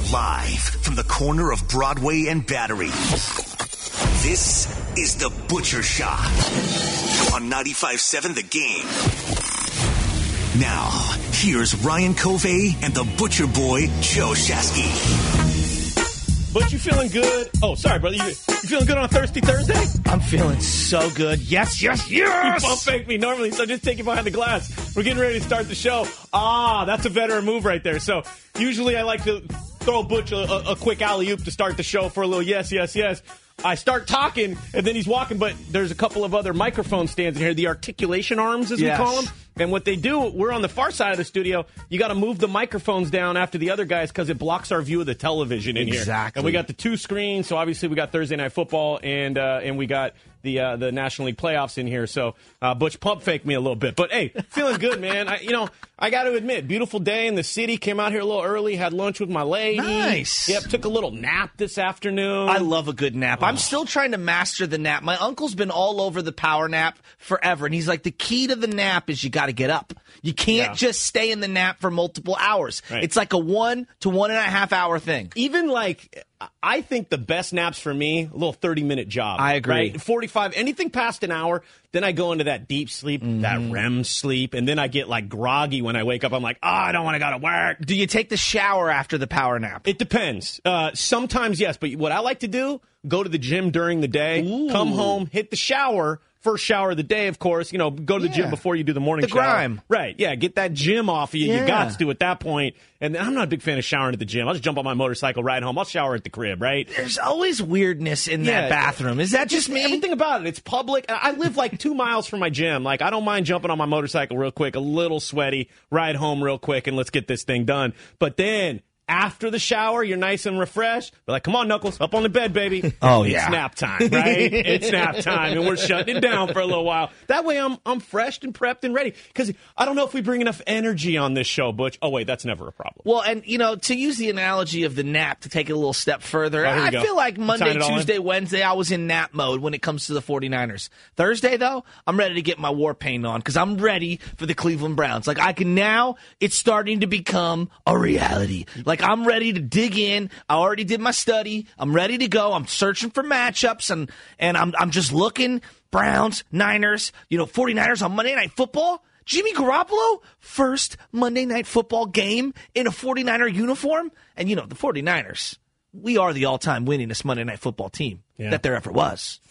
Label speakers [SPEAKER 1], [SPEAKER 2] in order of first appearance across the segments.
[SPEAKER 1] Live from the corner of Broadway and Battery, this is The Butcher Shop on 95.7 The Game. Now, here's Ryan Covey and the Butcher Boy, Joe Shasky.
[SPEAKER 2] Butch, you feeling good? Oh, sorry, brother. You feeling good on a Thirsty Thursday?
[SPEAKER 3] I'm feeling so good. Yes, yes, yes!
[SPEAKER 2] You bump fake me normally, so just take it behind the glass. We're getting ready to start the show. That's a veteran move right there. So usually I like to throw Butch a quick alley-oop to start the show for a little yes, yes, yes. I start talking, and then he's walking, but there's a couple of other microphone stands in here, the articulation arms, as we call them. And what they do, we're on the far side of the studio. You got to move the microphones down after the other guys because it blocks our view of the television in here.
[SPEAKER 3] Exactly.
[SPEAKER 2] And we got the two screens, so obviously we got Thursday Night Football, and we got the National League playoffs in here. So Butch pump faked me a little bit. But, hey, feeling good, man. I got to admit, beautiful day in the city. Came out here a little early, had lunch with my lady.
[SPEAKER 3] Nice.
[SPEAKER 2] Yep, took a little nap this afternoon.
[SPEAKER 3] I love a good nap. I'm still trying to master the nap. My uncle's been all over the power nap forever, and he's like, the key to the nap is you got to get up. You can't just stay in the nap for multiple hours.
[SPEAKER 2] Right.
[SPEAKER 3] It's like a 1 to 1.5 hour thing.
[SPEAKER 2] Even I think the best naps for me, a little 30-minute job.
[SPEAKER 3] I agree.
[SPEAKER 2] Right? 45, anything past an hour, then I go into that deep sleep, that REM sleep, and then I get groggy when I wake up. I'm like, I don't want to go to work.
[SPEAKER 3] Do you take the shower after the power nap?
[SPEAKER 2] It depends. Sometimes, yes, but what I like to do, go to the gym during the day, come home, hit the shower. First shower of the day, of course. Go to the gym before you do the morning shower.
[SPEAKER 3] Grime.
[SPEAKER 2] Right, yeah, get that gym off of you. You got to at that point. And I'm not a big fan of showering at the gym. I'll just jump on my motorcycle, ride home. I'll shower at the crib, right?
[SPEAKER 3] There's always weirdness in that bathroom. Is that just me?
[SPEAKER 2] Everything about it. It's public. I live 2 miles from my gym. I don't mind jumping on my motorcycle real quick, a little sweaty, ride home real quick, and let's get this thing done. But then after the shower, you're nice and refreshed. They're like, come on, Knuckles, up on the bed, baby.
[SPEAKER 3] Oh,
[SPEAKER 2] It's nap time, right? It's nap time, and we're shutting it down for a little while. That way I'm fresh and prepped and ready. Because I don't know if we bring enough energy on this show, Butch. Oh, wait, that's never a problem.
[SPEAKER 3] Well, and, to use the analogy of the nap to take it a little step further, I feel like Monday, Tuesday, Wednesday, I was in nap mode when it comes to the 49ers. Thursday, though, I'm ready to get my war paint on because I'm ready for the Cleveland Browns. It's starting to become a reality. I'm ready to dig in. I already did my study. I'm ready to go. I'm searching for matchups, and I'm just looking. Browns, Niners, 49ers on Monday Night Football. Jimmy Garoppolo, first Monday Night Football game in a 49er uniform. And, the 49ers, we are the all-time winningest Monday Night Football team that there ever was.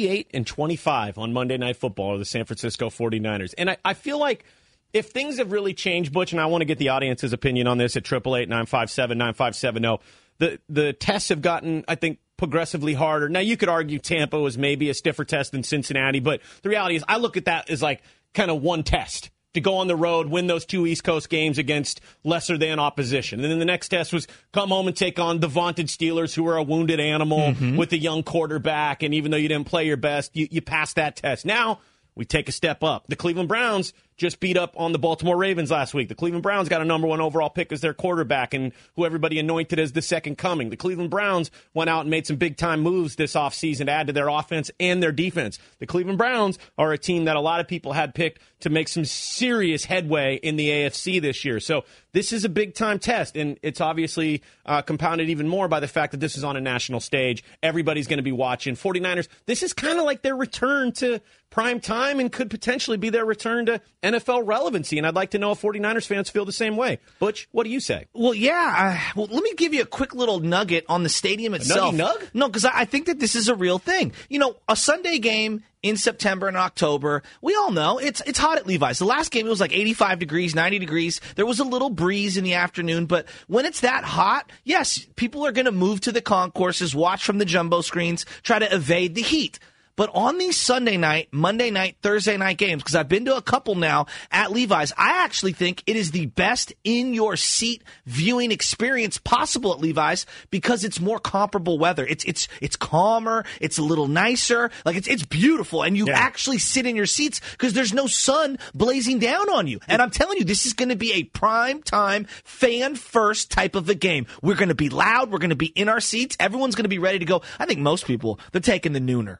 [SPEAKER 2] 48-25 on Monday Night Football are the San Francisco 49ers. And I feel like if things have really changed, Butch, and I want to get the audience's opinion on this at 888-957-9570, the tests have gotten, I think, progressively harder. Now, you could argue Tampa was maybe a stiffer test than Cincinnati, but the reality is I look at that as kind of one test to go on the road, win those 2 East Coast games against lesser-than opposition. And then the next test was come home and take on the vaunted Steelers, who are a wounded animal with a young quarterback, and even though you didn't play your best, you passed that test. Now we take a step up. The Cleveland Browns just beat up on the Baltimore Ravens last week. The Cleveland Browns got a number 1 overall pick as their quarterback and who everybody anointed as the second coming. The Cleveland Browns went out and made some big-time moves this offseason to add to their offense and their defense. The Cleveland Browns are a team that a lot of people had picked to make some serious headway in the AFC this year. So this is a big-time test, and it's obviously compounded even more by the fact that this is on a national stage. Everybody's going to be watching. 49ers, this is kind of like their return to prime time and could potentially be their return to NFL relevancy, and I'd like to know if 49ers fans feel the same way. Butch, what do you say?
[SPEAKER 3] Well, let me give you a quick little nugget on the stadium itself.
[SPEAKER 2] A nugget?
[SPEAKER 3] No, because I think that this is a real thing. A Sunday game in September and October, we all know it's hot at Levi's. The last game, it was 85 degrees, 90 degrees. There was a little breeze in the afternoon, but when it's that hot, yes, people are going to move to the concourses, watch from the jumbo screens, try to evade the heat. But on these Sunday night, Monday night, Thursday night games, because I've been to a couple now at Levi's, I actually think it is the best in-your-seat viewing experience possible at Levi's because it's more comparable weather. It's calmer. It's a little nicer. It's beautiful. And you actually sit in your seats because there's no sun blazing down on you. And I'm telling you, this is going to be a prime-time, fan-first type of a game. We're going to be loud. We're going to be in our seats. Everyone's going to be ready to go. I think most people, they're taking the nooner, right?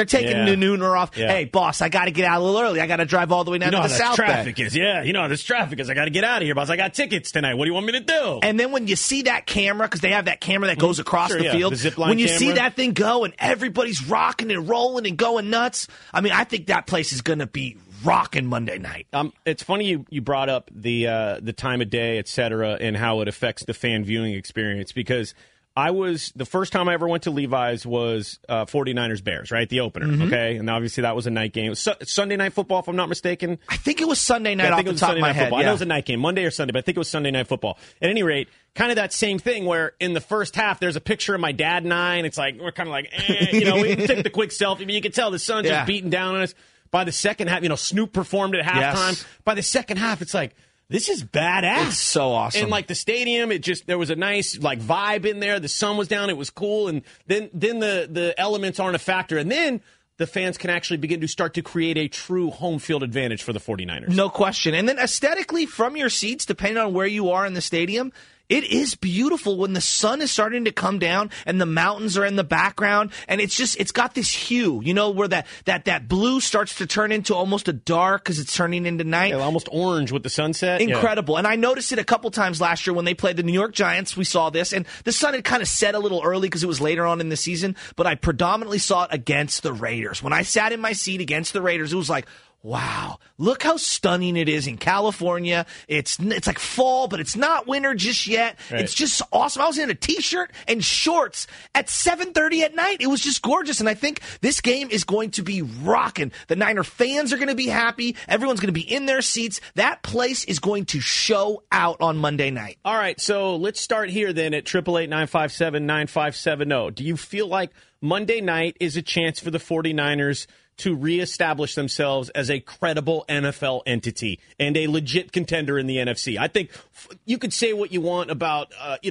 [SPEAKER 3] They're taking the nooner off.
[SPEAKER 2] Yeah.
[SPEAKER 3] Hey, boss, I got to get out a little early. I got to drive all the way down to the South Bay.
[SPEAKER 2] Traffic is. Yeah, you know how this traffic is. I got to get out of here, boss. I got tickets tonight. What do you want me to do?
[SPEAKER 3] And then when you see that camera, because they have that camera that goes across the field,
[SPEAKER 2] the
[SPEAKER 3] when you
[SPEAKER 2] camera.
[SPEAKER 3] see that thing go and everybody's rocking and rolling and going nuts, I mean, I think that place is going to be rocking Monday night.
[SPEAKER 2] It's funny you brought up the time of day, et cetera, and how it affects the fan viewing experience, because the first time I ever went to Levi's was 49ers Bears, right? The opener, okay? And obviously that was a night game. It was Sunday Night Football, if I'm not mistaken.
[SPEAKER 3] I think it was Sunday night off the top of my head.
[SPEAKER 2] I know it was a night game, Monday or Sunday, but I think it was Sunday Night Football. At any rate, kind of that same thing where in the first half there's a picture of my dad and I, and it's like, we're kind of like, we took the quick selfie, but you can tell the sun's just beating down on us. By the second half, Snoop performed at halftime. Yes. By the second half, it's like, this is badass.
[SPEAKER 3] It's so awesome.
[SPEAKER 2] And like the stadium, there was a nice like vibe in there. The sun was down. It was cool. And then the elements aren't a factor. And then the fans can actually begin to start to create a true home field advantage for the 49ers.
[SPEAKER 3] No question. And then aesthetically from your seats, depending on where you are in the stadium, it is beautiful when the sun is starting to come down and the mountains are in the background, and it's got this hue, where that blue starts to turn into almost a dark because it's turning into night.
[SPEAKER 2] Yeah, almost orange with the sunset.
[SPEAKER 3] Incredible. Yeah. And I noticed it a couple times last year when they played the New York Giants. We saw this, and the sun had kind of set a little early because it was later on in the season, but I predominantly saw it against the Raiders. When I sat in my seat against the Raiders, it was like, wow, look how stunning it is in California. It's like fall, but it's not winter just yet. Right. It's just awesome. I was in a T-shirt and shorts at 7:30 at night. It was just gorgeous, and I think this game is going to be rocking. The Niner fans are going to be happy. Everyone's going to be in their seats. That place is going to show out on Monday night.
[SPEAKER 2] All right, so let's start here then at 888-957-9570. Do you feel like Monday night is a chance for the 49ers to reestablish themselves as a credible NFL entity and a legit contender in the NFC? I think you could say what you want about,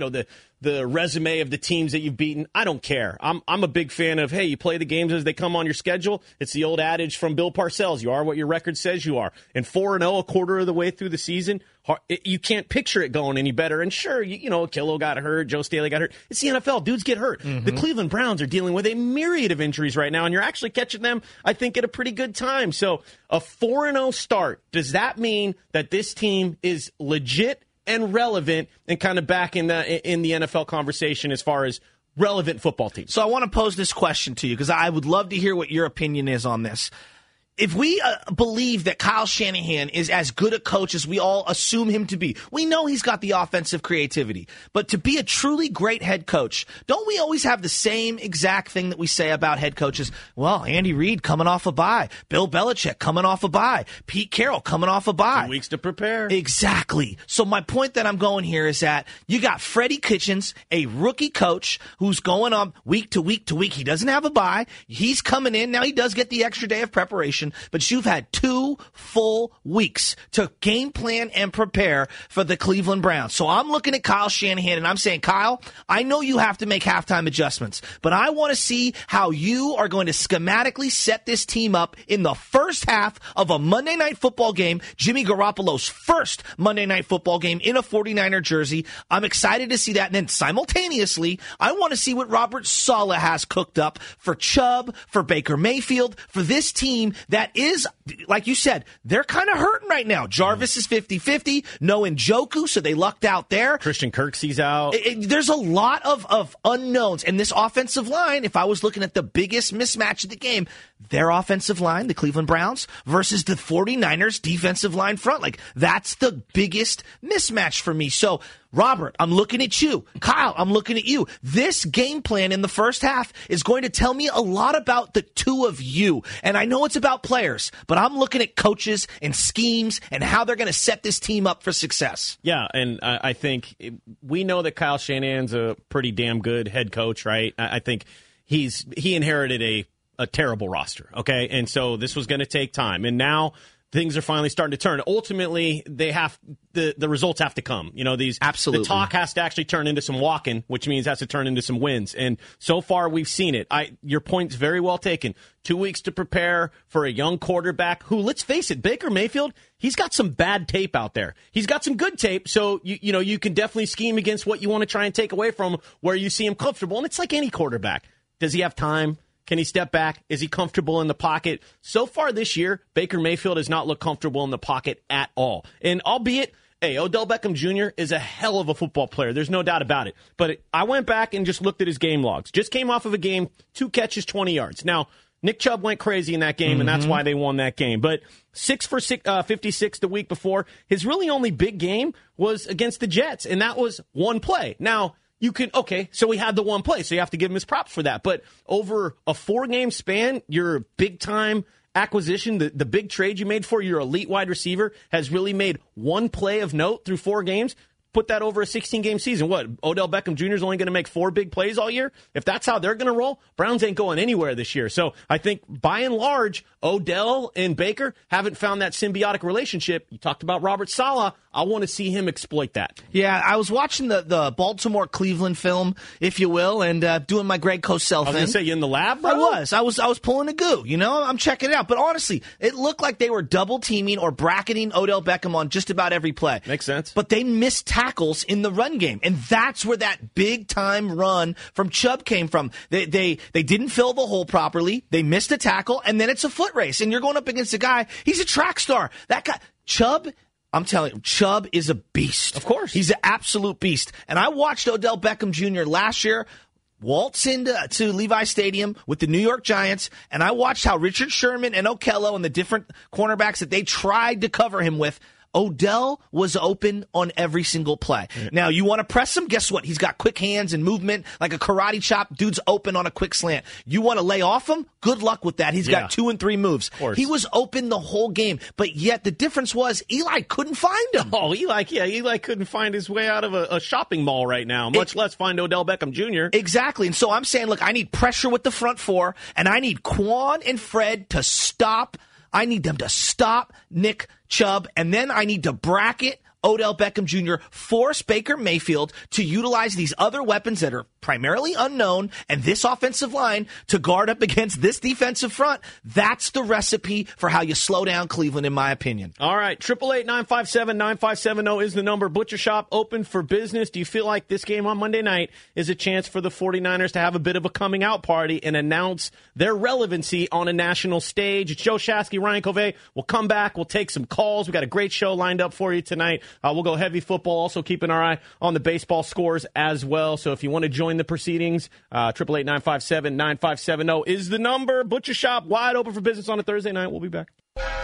[SPEAKER 2] the resume of the teams that you've beaten. I don't care. I'm a big fan of, hey, you play the games as they come on your schedule. It's the old adage from Bill Parcells. You are what your record says you are. And 4-0 a quarter of the way through the season, you can't picture it going any better. And sure, Killo got hurt, Joe Staley got hurt. It's the NFL. Dudes get hurt. Mm-hmm. The Cleveland Browns are dealing with a myriad of injuries right now, and you're actually catching them, I think, at a pretty good time. So a 4-0 start, does that mean that this team is legit and relevant and kind of back in the NFL conversation as far as relevant football teams?
[SPEAKER 3] So I want to pose this question to you because I would love to hear what your opinion is on this. If we believe that Kyle Shanahan is as good a coach as we all assume him to be, we know he's got the offensive creativity, but to be a truly great head coach, don't we always have the same exact thing that we say about head coaches? Well, Andy Reid coming off a bye, Bill Belichick coming off a bye, Pete Carroll coming off a bye.
[SPEAKER 2] 2 weeks to prepare.
[SPEAKER 3] Exactly. So my point that I'm going here is that you got Freddie Kitchens, a rookie coach who's going on week to week to week. He doesn't have a bye. He's coming in. Now he does get the extra day of preparation, but you've had 2 full weeks to game plan and prepare for the Cleveland Browns. So I'm looking at Kyle Shanahan and I'm saying, Kyle, I know you have to make halftime adjustments, but I want to see how you are going to schematically set this team up in the first half of a Monday Night Football game, Jimmy Garoppolo's first Monday Night Football game in a 49er jersey. I'm excited to see that. And then simultaneously, I want to see what Robert Saleh has cooked up for Chubb, for Baker Mayfield, for this team that is, like you said, they're kind of hurting right now. Jarvis is 50-50, no Njoku, so they lucked out there.
[SPEAKER 2] Christian Kirksey's out.
[SPEAKER 3] There's a lot of unknowns. And this offensive line, if I was looking at the biggest mismatch of the game, their offensive line, the Cleveland Browns, versus the 49ers defensive line front. Like, that's the biggest mismatch for me. So, Robert, I'm looking at you. Kyle, I'm looking at you. This game plan in the first half is going to tell me a lot about the two of you. And I know it's about players, but I'm looking at coaches and schemes and how they're going to set this team up for success.
[SPEAKER 2] Yeah, and I think we know that Kyle Shanahan's a pretty damn good head coach, right? I think he inherited a terrible roster, okay? And so this was going to take time. And now things are finally starting to turn. Ultimately, the results have to come.
[SPEAKER 3] Absolutely.
[SPEAKER 2] The talk has to actually turn into some walking, which means it has to turn into some wins. And so far, we've seen it. Your point's very well taken. 2 weeks to prepare for a young quarterback who, let's face it, Baker Mayfield, he's got some bad tape out there. He's got some good tape, so you can definitely scheme against what you want to try and take away from where you see him comfortable. And it's like any quarterback. Does he have time? Can he step back? Is he comfortable in the pocket? So far this year, Baker Mayfield has not looked comfortable in the pocket at all. And albeit, hey, Odell Beckham Jr. is a hell of a football player. There's no doubt about it. But I went back and just looked at his game logs. Just came off of a game, 2 catches, 20 yards. Now, Nick Chubb went crazy in that game, and that's why they won that game. But 6 for 56 the week before. His really only big game was against the Jets, and that was one play. Now, so he had the one play, so you have to give him his props for that. But over a 4-game span, your big-time acquisition, the big trade you made for your elite wide receiver has really made one play of note through 4 games. Put that over a 16-game season. What, Odell Beckham Jr. is only going to make 4 big plays all year? If that's how they're going to roll, Browns ain't going anywhere this year. So I think, by and large, Odell and Baker haven't found that symbiotic relationship. You talked about Robert Saleh. I want to see him exploit that.
[SPEAKER 3] Yeah, I was watching the Baltimore-Cleveland film, if you will, and doing my Greg Cosell thing.
[SPEAKER 2] I was going to say, you in the lab, bro?
[SPEAKER 3] I was pulling a goo, I'm checking it out. But honestly, it looked like they were double-teaming or bracketing Odell Beckham on just about every play.
[SPEAKER 2] Makes sense.
[SPEAKER 3] But they missed tackles in the run game, and that's where that big-time run from Chubb came from. They didn't fill the hole properly, they missed a tackle, and then it's a foot race, and you're going up against a guy, he's a track star. That guy, Chubb, I'm telling you, Chubb is a beast.
[SPEAKER 2] Of course.
[SPEAKER 3] He's an absolute beast. And I watched Odell Beckham Jr. last year waltz into Levi Stadium with the New York Giants, and I watched how Richard Sherman and Okello and the different cornerbacks that they tried to cover him with, Odell was open on every single play. Now, you want to press him? Guess what? He's got quick hands and movement like a karate chop. Dude's open on a quick slant. You want to lay off him? Good luck with that. He's got 2 and 3 moves. He was open the whole game, but yet the difference was Eli couldn't find him.
[SPEAKER 2] Oh, Eli couldn't find his way out of a shopping mall right now, much less find Odell Beckham Jr.
[SPEAKER 3] Exactly. And so I'm saying, look, I need pressure with the front 4, and I need Quan and Fred to stop. I need them to stop Nick Chubb, and then I need to bracket Odell Beckham Jr., force Baker Mayfield to utilize these other weapons that are primarily unknown and this offensive line to guard up against this defensive front. That's the recipe for how you slow down Cleveland, in my opinion.
[SPEAKER 2] All right, 888-957-9570 is the number. Butcher Shop open for business. Do you feel like this game on Monday night is a chance for the 49ers to have a bit of a coming out party and announce their relevancy on a national stage? It's Joe Shasky, Ryan Covey. We'll come back. We'll take some calls. We got a great show lined up for you tonight. We'll go heavy football, also keeping our eye on the baseball scores as well. So if you want to join the proceedings, 888-957-9570 is the number. Butcher Shop, wide open for business on a Thursday night. We'll be back.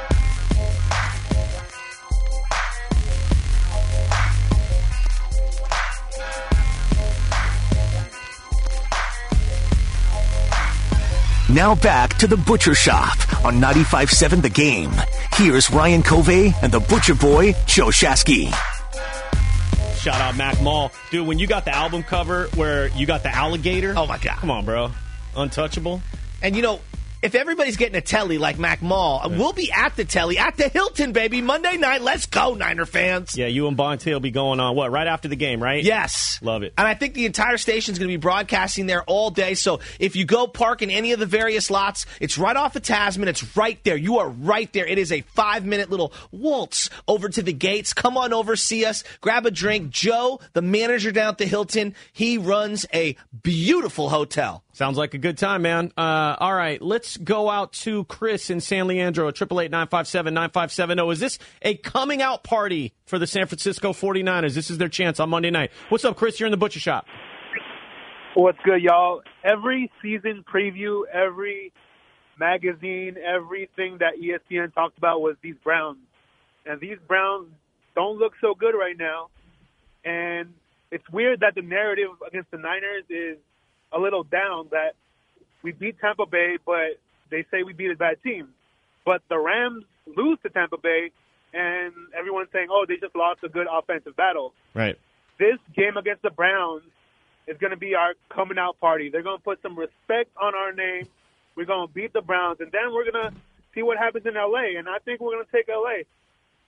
[SPEAKER 1] Now back to the Butcher Shop on 95.7 The Game. Here's Ryan Covey and the Butcher Boy, Joe Shasky.
[SPEAKER 2] Shout out Mac Mall. Dude, when you got the album cover where you got the alligator.
[SPEAKER 3] Oh, my God.
[SPEAKER 2] Come on, bro. Untouchable.
[SPEAKER 3] And, if everybody's getting a telly like Mac Mall, we'll be at the telly, at the Hilton, baby, Monday night. Let's go, Niner fans.
[SPEAKER 2] Yeah, you and Bonte will be going on, right after the game, right?
[SPEAKER 3] Yes.
[SPEAKER 2] Love it.
[SPEAKER 3] And I think the entire station's going to be broadcasting there all day. So if you go park in any of the various lots, it's right off of Tasman. It's right there. You are right there. It is a 5-minute little waltz over to the gates. Come on over, see us, grab a drink. Joe, the manager down at the Hilton, he runs a beautiful hotel.
[SPEAKER 2] Sounds like a good time, man. All right, let's go out to Chris in San Leandro at 888-957-9570. Is this a coming out party for the San Francisco 49ers? This is their chance on Monday night. What's up, Chris? You're in the Butcher Shop.
[SPEAKER 4] What's good, y'all? Every season preview, every magazine, everything that ESPN talked about was these Browns. And these Browns don't look so good right now. And it's weird that the narrative against the Niners is a little down, that we beat Tampa Bay, but they say we beat a bad team. But the Rams lose to Tampa Bay, and everyone's saying, oh, they just lost a good offensive battle.
[SPEAKER 2] Right.
[SPEAKER 4] This game against the Browns is going to be our coming out party. They're going to put some respect on our name. We're going to beat the Browns, and then we're going to see what happens in L.A., and I think we're going to take L.A.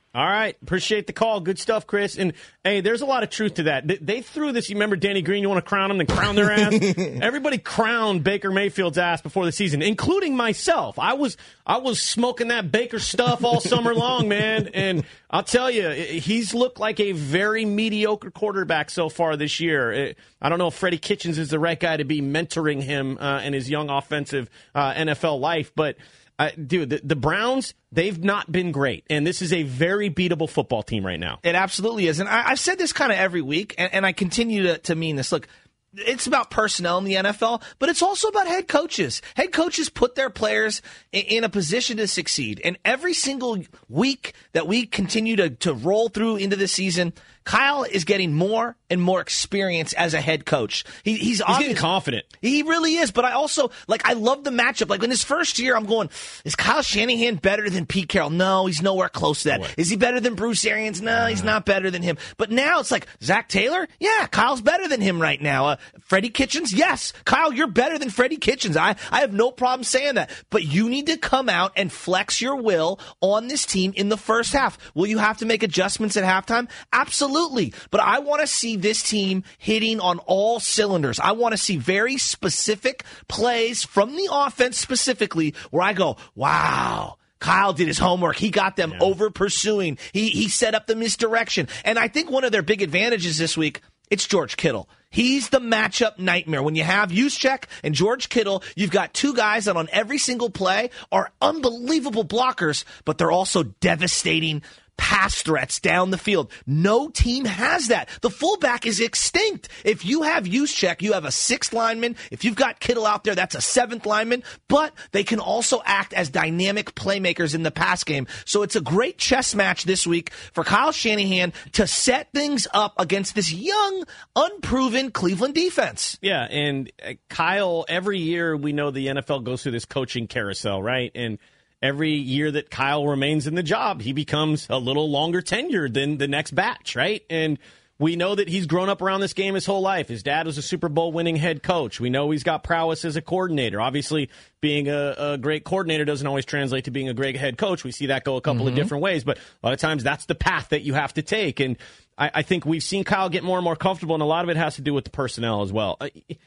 [SPEAKER 2] All right. Appreciate the call. Good stuff, Chris. And, hey, there's a lot of truth to that. They threw this. You remember Danny Green? You want to crown them? Then crown their ass? Everybody crowned Baker Mayfield's ass before the season, including myself. I was smoking that Baker stuff all summer long, man. And I'll tell you, he's looked like a very mediocre quarterback so far this year. I don't know if Freddie Kitchens is the right guy to be mentoring him in his young offensive NFL life, but dude, the Browns, they've not been great, and this is a very beatable football team right now.
[SPEAKER 3] It absolutely is, and I've said this kind of every week, and I continue to mean this. Look, it's about personnel in the NFL, but it's also about head coaches. Head coaches put their players in a position to succeed, and every single week that we continue to roll through into the season, Kyle is getting more and more experience as a head coach. He's
[SPEAKER 2] getting confident.
[SPEAKER 3] He really is. But I also, I love the matchup. Like, in his first year, I'm going, is Kyle Shanahan better than Pete Carroll? No, he's nowhere close to that.
[SPEAKER 2] What?
[SPEAKER 3] Is he better than Bruce Arians? No, he's not better than him. But now it's like, Zach Taylor? Yeah, Kyle's better than him right now. Freddie Kitchens? Yes. Kyle, you're better than Freddie Kitchens. I have no problem saying that. But you need to come out and flex your will on this team in the first half. Will you have to make adjustments at halftime? Absolutely. But I want to see this team hitting on all cylinders. I want to see very specific plays from the offense specifically where I go, wow, Kyle did his homework. He got them over pursuing. He set up the misdirection. And I think one of their big advantages this week, it's George Kittle. He's the matchup nightmare. When you have Juszczyk and George Kittle, you've got two guys that on every single play are unbelievable blockers, but they're also devastating pass threats down the field. No team has that. The fullback is extinct. If you have Juszczyk, you have a sixth lineman. If you've got Kittle out there, that's a seventh lineman. But they can also act as dynamic playmakers in the pass game. So it's a great chess match this week for Kyle Shanahan to set things up against this young, unproven Cleveland defense.
[SPEAKER 2] Yeah, and Kyle, every year we know the NFL goes through this coaching carousel, right? And every year that Kyle remains in the job, he becomes a little longer tenured than the next batch, right? And we know that he's grown up around this game his whole life. His dad was a Super Bowl winning head coach. We know he's got prowess as a coordinator. Obviously, being a great coordinator doesn't always translate to being a great head coach. We see that go a couple of different ways, but a lot of times that's the path that you have to take. And I think we've seen Kyle get more and more comfortable, and a lot of it has to do with the personnel as well.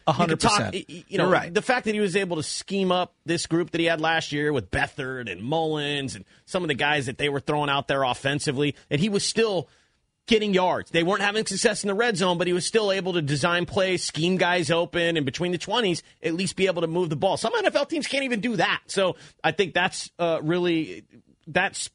[SPEAKER 3] 100%.
[SPEAKER 2] You know,
[SPEAKER 3] right.
[SPEAKER 2] The fact that he was able to scheme up this group that he had last year with Beathard and Mullins and some of the guys that they were throwing out there offensively, and he was still getting yards. They weren't having success in the red zone, but he was still able to design plays, scheme guys open, and between the 20s, at least be able to move the ball. Some NFL teams can't even do that. So I think that's really... that's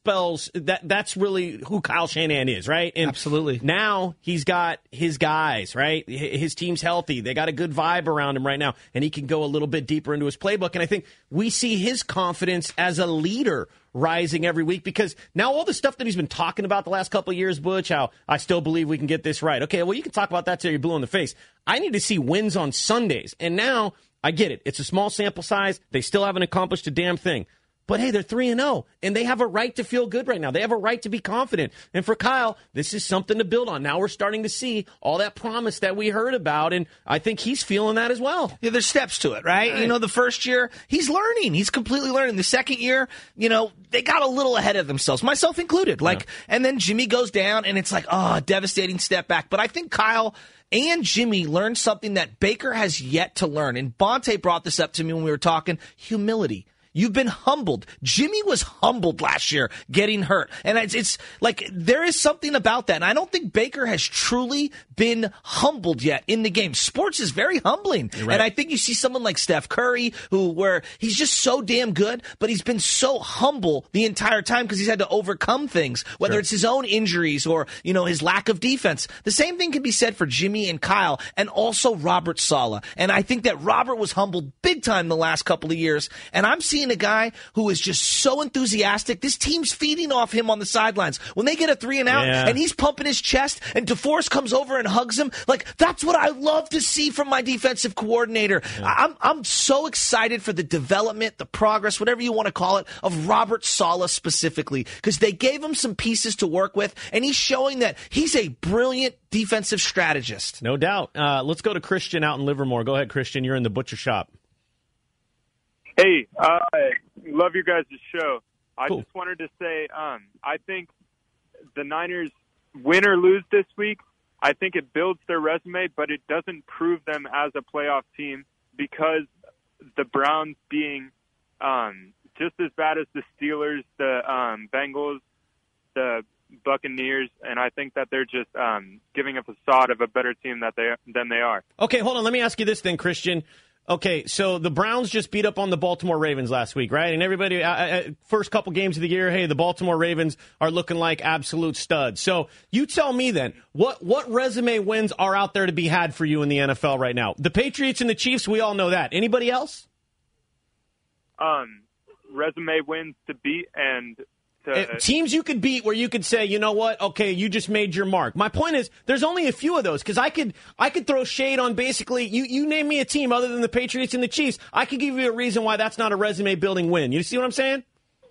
[SPEAKER 2] really who Kyle Shanahan is, right? And
[SPEAKER 3] absolutely.
[SPEAKER 2] Now he's got his guys, right? His team's healthy. They got a good vibe around him right now, and he can go a little bit deeper into his playbook. And I think we see his confidence as a leader rising every week because now all the stuff that he's been talking about the last couple of years, Butch, how I still believe we can get this right. Okay, well, you can talk about that till you're blue in the face. I need to see wins on Sundays. And now I get it. It's a small sample size. They still haven't accomplished a damn thing. But, hey, they're 3-0, and they have a right to feel good right now. They have a right to be confident. And for Kyle, this is something to build on. Now we're starting to see all that promise that we heard about, and I think he's feeling that as well.
[SPEAKER 3] Yeah, there's steps to it, right? You know, the first year, he's learning. He's completely learning. The second year, you know, they got a little ahead of themselves, myself included. And then Jimmy goes down, and it's like, a devastating step back. But I think Kyle and Jimmy learned something that Baker has yet to learn. And Bonte brought this up to me when we were talking, humility. You've been humbled. Jimmy was humbled last year getting hurt. And it's like there is something about that. And I don't think Baker has truly been humbled yet in the game. Sports is very humbling. Right. And I think you see someone like Steph Curry where he's just so damn good, but he's been so humble the entire time because he's had to overcome things, whether it's his own injuries or, you know, his lack of defense. The same thing can be said for Jimmy and Kyle and also Robert Saleh. And I think that Robert was humbled big time the last couple of years. And I'm seeing a guy who is just so enthusiastic. This team's feeding off him on the sidelines. When they get a 3-and-out and he's pumping his chest and DeForest comes over and hugs him, like, that's what I love to see from my defensive coordinator. Yeah. I'm so excited for the development, the progress, whatever you want to call it, of Robert Saleh specifically, because they gave him some pieces to work with, and he's showing that he's a brilliant defensive strategist.
[SPEAKER 2] No doubt. Let's go to Christian out in Livermore. Go ahead, Christian. You're in the butcher shop.
[SPEAKER 5] Hey, love your guys' show. I just wanted to say, I think the Niners win or lose this week, I think it builds their resume, but it doesn't prove them as a playoff team because the Browns being just as bad as the Steelers, the Bengals, the Buccaneers, and I think that they're just giving a facade of a better team than they are.
[SPEAKER 2] Okay, hold on. Let me ask you this then, Christian. Okay, so the Browns just beat up on the Baltimore Ravens last week, right? And everybody, first couple games of the year, hey, the Baltimore Ravens are looking like absolute studs. So you tell me then, what resume wins are out there to be had for you in the NFL right now? The Patriots and the Chiefs, we all know that. Anybody else?
[SPEAKER 5] Resume wins to beat and
[SPEAKER 2] teams you could beat where you could say, you know what, okay, you just made your mark. My point is, there's only a few of those because I could throw shade on basically, you name me a team other than the Patriots and the Chiefs. I could give you a reason why that's not a resume-building win. You see what I'm saying?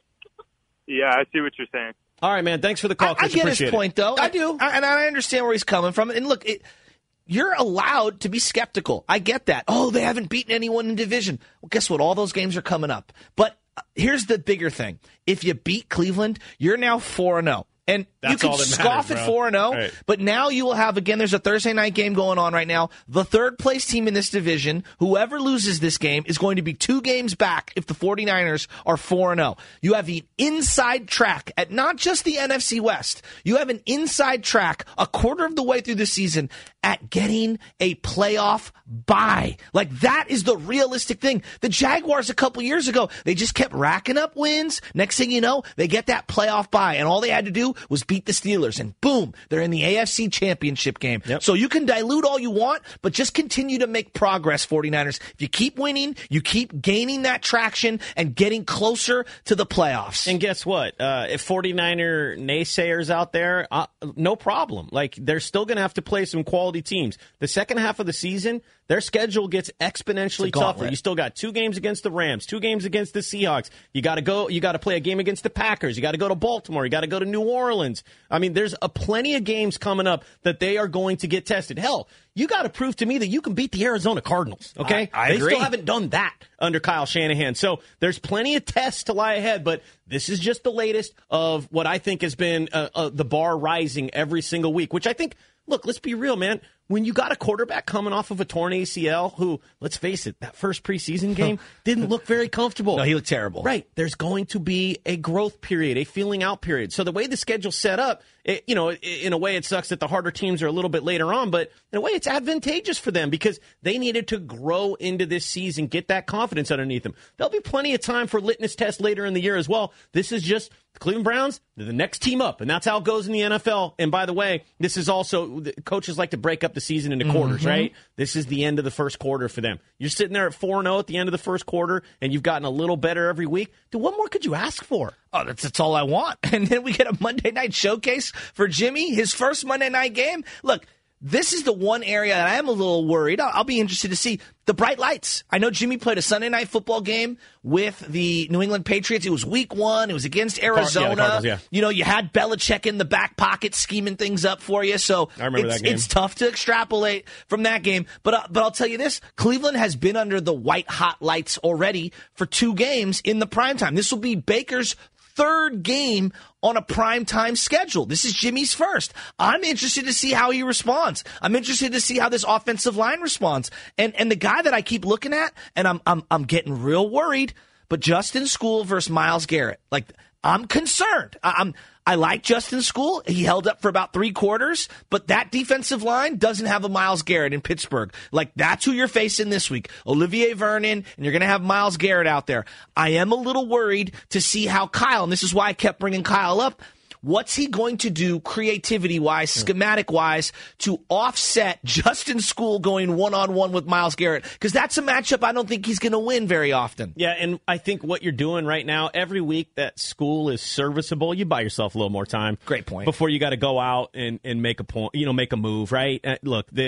[SPEAKER 5] Yeah, I see what you're saying.
[SPEAKER 2] All right, man, thanks for the call, Chris.
[SPEAKER 3] I get his point, though.
[SPEAKER 2] I do.
[SPEAKER 3] And I understand where he's coming from. And look, you're allowed to be skeptical. I get that. Oh, they haven't beaten anyone in division. Well, guess what? All those games are coming up. But here's the bigger thing. If you beat Cleveland, you're now 4-0. And
[SPEAKER 2] that's
[SPEAKER 3] you can scoff at 4-0, right. But now you will have, again, there's a Thursday night game going on right now. The third-place team in this division, whoever loses this game, is going to be 2 games back if the 49ers are 4-0. You have an inside track at not just the NFC West. You have an inside track a quarter of the way through the season at getting a playoff bye. Like, that is the realistic thing. The Jaguars a couple years ago, they just kept racking up wins. Next thing you know, they get that playoff bye, and all they had to do was beat the Steelers, and boom, they're in the AFC Championship game. Yep. So you can dilute all you want, but just continue to make progress, 49ers. If you keep winning, you keep gaining that traction and getting closer to the playoffs.
[SPEAKER 2] And guess what? If 49er naysayers out there, no problem. Like, they're still going to have to play some quality teams. The second half of the season, their schedule gets exponentially tougher. You still got 2 games against the Rams, 2 games against the Seahawks. You got to play a game against the Packers. You got to go to Baltimore. You got to go to New Orleans. I mean, there's plenty of games coming up that they are going to get tested. Hell, you got to prove to me that you can beat the Arizona Cardinals, okay?
[SPEAKER 3] I agree.
[SPEAKER 2] They still haven't done that under Kyle Shanahan. So there's plenty of tests to lie ahead, but this is just the latest of what I think has been the bar rising every single week, which I think, look, let's be real, man. When you got a quarterback coming off of a torn ACL who, let's face it, that first preseason game didn't look very comfortable.
[SPEAKER 3] No, he looked terrible.
[SPEAKER 2] Right. There's going to be a growth period, a feeling out period. So the way the schedule's set up, in a way it sucks that the harder teams are a little bit later on, but in a way it's advantageous for them because they needed to grow into this season, get that confidence underneath them. There'll be plenty of time for litmus tests later in the year as well. This is just the Cleveland Browns, they're the next team up, and that's how it goes in the NFL. And by the way, this is also, coaches like to break up the season into quarters, right? This is the end of the first quarter for them. You're sitting there at 4-0 at the end of the first quarter, and you've gotten a little better every week. Dude, what more could you ask for?
[SPEAKER 3] Oh, that's all I want. And then we get a Monday night showcase for Jimmy, his first Monday night game. Look, this is the one area that I am a little worried. I'll be interested to see the bright lights. I know Jimmy played a Sunday night football game with the New England Patriots. It was week 1. It was against Arizona.
[SPEAKER 2] Cardinals, yeah.
[SPEAKER 3] You know, you had Belichick in the back pocket scheming things up for you. So
[SPEAKER 2] I remember that game.
[SPEAKER 3] It's tough to extrapolate from that game. But I'll tell you this, Cleveland has been under the white hot lights already for 2 games in the primetime. This will be Baker's 3rd game on a primetime schedule. This is Jimmy's first. I'm interested to see how he responds. I'm interested to see how this offensive line responds. And the guy that I keep looking at, and I'm getting real worried, but Justin Skule versus Myles Garrett. Like, I'm concerned. I like Justin Skule. He held up for about 3 quarters, but that defensive line doesn't have a Myles Garrett in Pittsburgh. Like, that's who you're facing this week. Olivier Vernon, and you're going to have Myles Garrett out there. I am a little worried to see how Kyle, and this is why I kept bringing Kyle up, what's he going to do creativity-wise, schematic-wise, to offset Justin Skule going one-on-one with Myles Garrett? Because that's a matchup I don't think he's going to win very often.
[SPEAKER 2] Yeah, and I think what you're doing right now, every week that Skule is serviceable, you buy yourself a little more time.
[SPEAKER 3] Great point.
[SPEAKER 2] Before you got to go out and make a point, make a move, right? Look,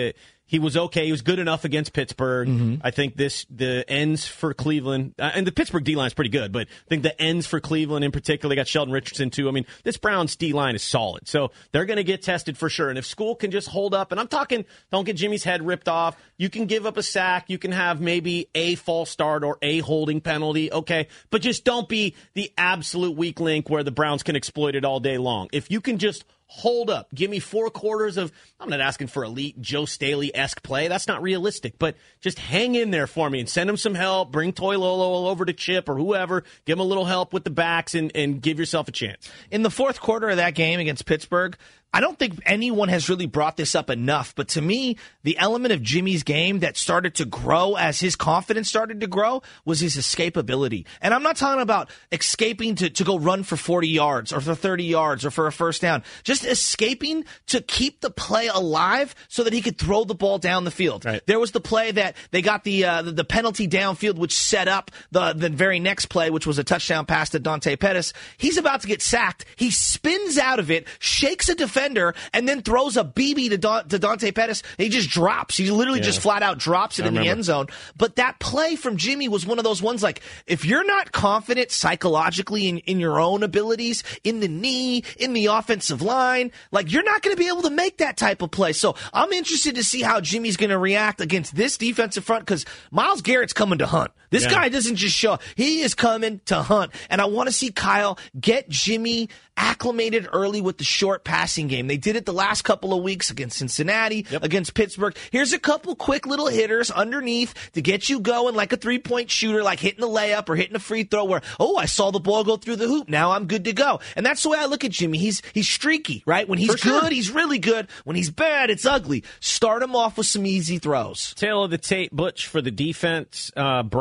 [SPEAKER 2] He was okay. He was good enough against Pittsburgh. I think the ends for Cleveland, and the Pittsburgh D-line is pretty good, but I think the ends for Cleveland in particular, they got Sheldon Richardson too. I mean, this Browns D-line is solid. So they're going to get tested for sure. And if School can just hold up, and I'm talking, don't get Jimmy's head ripped off. You can give up a sack. You can have maybe a false start or a holding penalty. Okay. But just don't be the absolute weak link where the Browns can exploit it all day long. If you can just hold up. Give me 4 quarters of, I'm not asking for elite Joe Staley-esque play. That's not realistic. But just hang in there for me and send him some help. Bring Toilolo over to Chip or whoever. Give him a little help with the backs and give yourself a chance.
[SPEAKER 3] In the fourth quarter of that game against Pittsburgh, I don't think anyone has really brought this up enough, but to me, the element of Jimmy's game that started to grow as his confidence started to grow was his escapability. And I'm not talking about escaping to go run for 40 yards or for 30 yards or for a first down. Just escaping to keep the play alive so that he could throw the ball down the field.
[SPEAKER 2] Right.
[SPEAKER 3] There was the play that they got the penalty downfield, which set up the very next play, which was a touchdown pass to Dante Pettis. He's about to get sacked. He spins out of it, shakes a defender, and then throws a BB to Dante Pettis. He just drops. He literally just flat out drops it in the end zone. But that play from Jimmy was one of those ones like, if you're not confident psychologically in your own abilities, in the knee, in the offensive line, like you're not going to be able to make that type of play. So I'm interested to see how Jimmy's going to react against this defensive front because Myles Garrett's coming to hunt. This guy doesn't just show up. He is coming to hunt. And I want to see Kyle get Jimmy acclimated early with the short passing game. They did it the last couple of weeks against Cincinnati, against Pittsburgh. Here's a couple quick little hitters underneath to get you going like a three-point shooter, like hitting a layup or hitting a free throw where, oh, I saw the ball go through the hoop. Now I'm good to go. And that's the way I look at Jimmy. He's streaky, right? When he's good, he's really good. When he's bad, it's ugly. Start him off with some easy throws.
[SPEAKER 2] Tail of the tape, Butch, for the defense.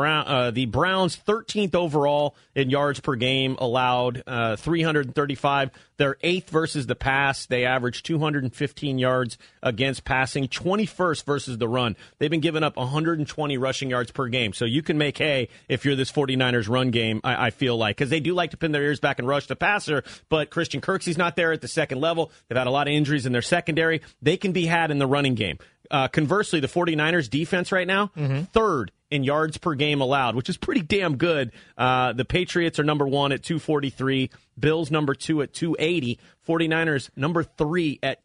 [SPEAKER 2] The Browns 13th overall in yards per game allowed, 335. They're 8th versus the pass. They average 215 yards against passing, 21st versus the run. They've been giving up 120 rushing yards per game. So you can make hay if you're this 49ers run game, I feel like, because they do like to pin their ears back and rush the passer, but Christian Kirksey's not there at the second level. They've had a lot of injuries in their secondary. They can be had in the running game. Conversely, the 49ers defense right now, 3rd in yards per game allowed, which is pretty damn good. The Patriots are number 1 at 243. Bills number 2 at 280. 49ers number 3 at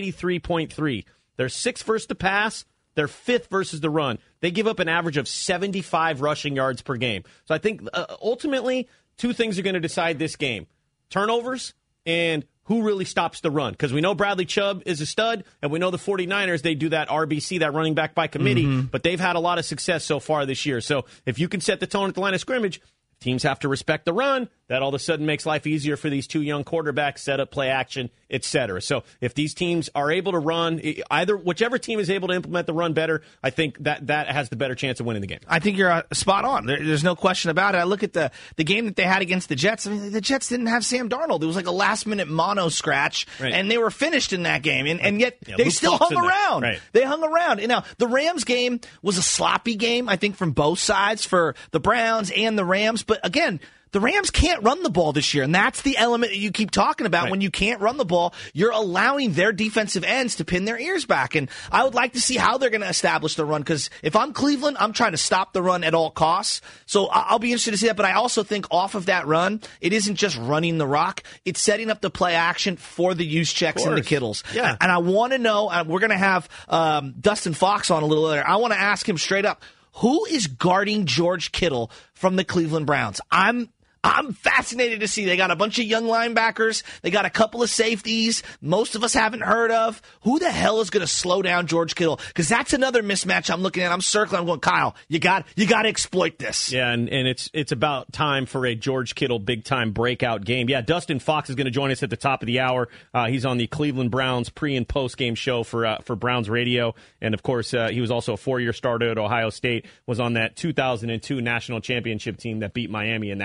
[SPEAKER 2] 283.3. They're 6th versus the pass. They're 5th versus the run. They give up an average of 75 rushing yards per game. So I think ultimately 2 things are going to decide this game. Turnovers and who really stops the run? Because we know Bradley Chubb is a stud, and we know the 49ers, they do that RBC, that running back by committee, but they've had a lot of success so far this year. So if you can set the tone at the line of scrimmage, teams have to respect the run. That all of a sudden makes life easier for these 2 young quarterbacks, set up, play action, etc. So if these teams are able to run, whichever team is able to implement the run better, I think that has the better chance of winning the game.
[SPEAKER 3] I think you're spot on. There's no question about it. I look at the game that they had against the Jets. I mean, the Jets didn't have Sam Darnold. It was like a last-minute mono scratch, and they were finished in that game. And yet they
[SPEAKER 2] Luke
[SPEAKER 3] still
[SPEAKER 2] Falk's
[SPEAKER 3] hung around.
[SPEAKER 2] Right.
[SPEAKER 3] They hung around. And now, the Rams game was a sloppy game, I think, from both sides for the Browns and the Rams. But again, the Rams can't run the ball this year, and that's the element that you keep talking about. Right. When you can't run the ball, you're allowing their defensive ends to pin their ears back, and I would like to see how they're going to establish the run, because if I'm Cleveland, I'm trying to stop the run at all costs, so I'll be interested to see that, but I also think off of that run, it isn't just running the rock, it's setting up the play action for the use checks and the Kittles.
[SPEAKER 2] Yeah.
[SPEAKER 3] And I want to know, we're going to have Dustin Fox on a little later, I want to ask him straight up, who is guarding George Kittle from the Cleveland Browns? I'm fascinated to see. They got a bunch of young linebackers. They got a couple of safeties most of us haven't heard of. Who the hell is going to slow down George Kittle? Because that's another mismatch I'm looking at. I'm circling. I'm going, Kyle, you got to exploit this.
[SPEAKER 2] Yeah, and it's about time for a George Kittle big-time breakout game. Yeah, Dustin Fox is going to join us at the top of the hour. He's on the Cleveland Browns pre- and post-game show for Browns Radio. And, of course, he was also a 4-year starter at Ohio State, was on that 2002 national championship team that beat Miami in that crazy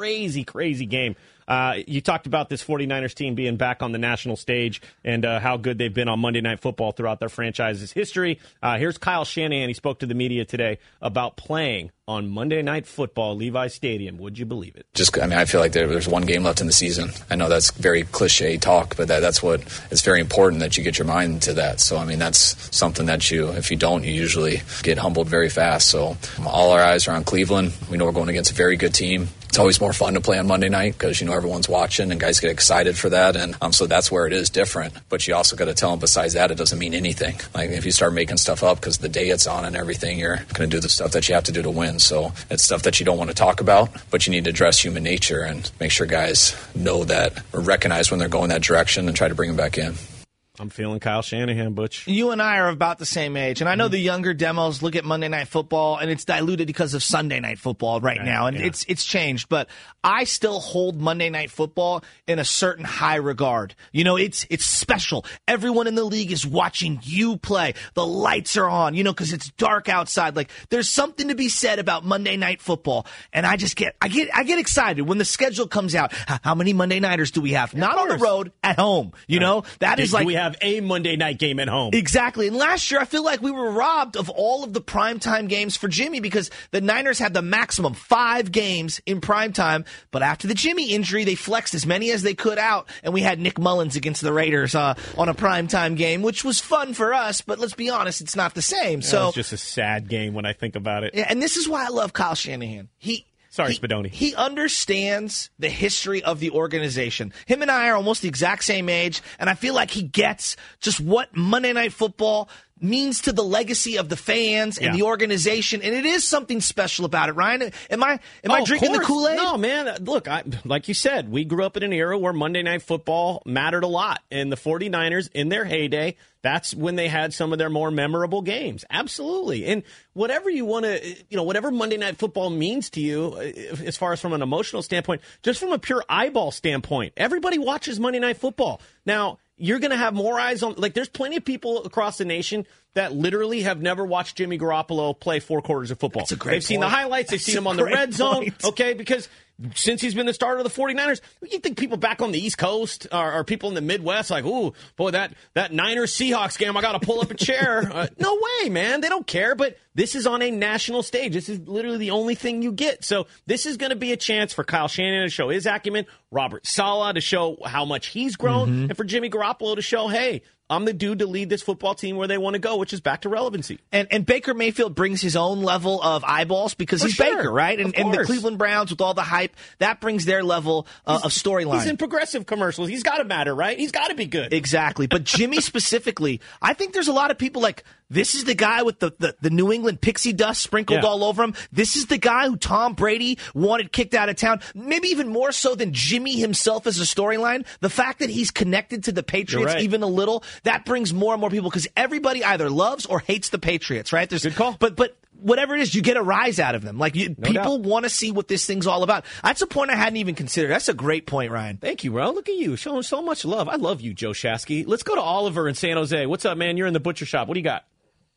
[SPEAKER 2] crazy game. You talked about this 49ers team being back on the national stage and how good they've been on Monday Night Football throughout their franchise's history. Here's Kyle Shanahan. He spoke to the media today about playing on Monday Night Football, Levi Stadium. Would you believe it?
[SPEAKER 6] I feel like there's one game left in the season. I know that's very cliche talk, but that's what it's very important that you get your mind to that. So, that's something that if you don't, you usually get humbled very fast. So all our eyes are on Cleveland. We know we're going against a very good team. It's always more fun to play on Monday night because, everyone's watching and guys get excited for that. And so that's where it is different. But you also got to tell them besides that, it doesn't mean anything. Like if you start making stuff up because the day it's on and everything, you're going to do the stuff that you have to do to win. So it's stuff that you don't want to talk about, but you need to address human nature and make sure guys know that or recognize when they're going that direction and try to bring them back in.
[SPEAKER 2] I'm feeling Kyle Shanahan, Butch.
[SPEAKER 3] You and I are about the same age, and I know the younger demos look at Monday Night Football, and it's diluted because of Sunday Night Football right now, and it's changed. But I still hold Monday Night Football in a certain high regard. It's special. Everyone in the league is watching you play. The lights are on, because it's dark outside. Like there's something to be said about Monday Night Football, and I get excited when the schedule comes out. How many Monday Nighters do we have? Not on the road, at home. That is like.
[SPEAKER 2] We have a Monday night game at home.
[SPEAKER 3] Exactly. And last year, I feel like we were robbed of all of the primetime games for Jimmy because the Niners had the maximum 5 games in primetime. But after the Jimmy injury, they flexed as many as they could out. And we had Nick Mullins against the Raiders on a primetime game, which was fun for us. But let's be honest, it's not the same. So
[SPEAKER 2] it's just a sad game when I think about it.
[SPEAKER 3] Yeah, and this is why I love Kyle Shanahan.
[SPEAKER 2] Sorry, Spadoni.
[SPEAKER 3] He understands the history of the organization. Him and I are almost the exact same age, and I feel like he gets just what Monday Night Football means to the legacy of the fans and the organization, and it is something special about it. Ryan, am I drinking the Kool-Aid?
[SPEAKER 2] No, man. Look, like you said, we grew up in an era where Monday Night Football mattered a lot, and the 49ers, in their heyday, that's when they had some of their more memorable games. Absolutely. And whatever you want to, whatever Monday Night Football means to you, as far as from an emotional standpoint, just from a pure eyeball standpoint, everybody watches Monday Night Football. Now, you're going to have more eyes on, there's plenty of people across the nation that literally have never watched Jimmy Garoppolo play 4 quarters of football.
[SPEAKER 3] That's a great
[SPEAKER 2] They've seen the highlights. They've seen him on the red zone. Okay, because since he's been the starter of the 49ers, you think people back on the East Coast or people in the Midwest ooh, boy, that Niners-Seahawks game, I got to pull up a chair. No way, man. They don't care, but this is on a national stage. This is literally the only thing you get. So this is going to be a chance for Kyle Shanahan to show his acumen, Robert Saleh to show how much he's grown, and for Jimmy Garoppolo to show, hey, I'm the dude to lead this football team where they want to go, which is back to relevancy.
[SPEAKER 3] And Baker Mayfield brings his own level of eyeballs because he's Baker, right? And the Cleveland Browns, with all the hype, that brings their level of storyline.
[SPEAKER 2] He's in progressive commercials. He's got to matter, right? He's got to be good.
[SPEAKER 3] Exactly. But Jimmy specifically, I think there's a lot of people like, this is the guy with the New England pixie dust sprinkled all over him. This is the guy who Tom Brady wanted kicked out of town. Maybe even more so than Jimmy himself as a storyline. The fact that he's connected to the Patriots even a little, that brings more and more people because everybody either loves or hates the Patriots, right?
[SPEAKER 2] Good call.
[SPEAKER 3] But whatever it is, you get a rise out of them. People want to see what this thing's all about. That's a point I hadn't even considered. That's a great point, Ryan.
[SPEAKER 2] Thank you, bro. Look at you showing so much love. I love you, Joe Shasky. Let's go to Oliver in San Jose. What's up, man? You're in the butcher shop. What do you got?